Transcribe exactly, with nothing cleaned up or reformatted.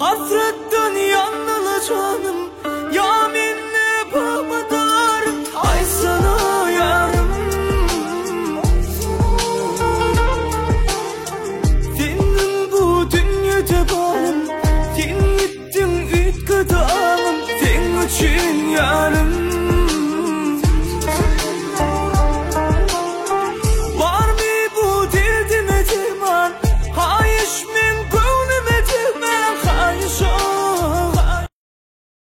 Hasretten yanılacağım, ya minne babadar. Ay sana yarım, senin bu dünyada balım, sen gittin üç kadağım, senin için yarım.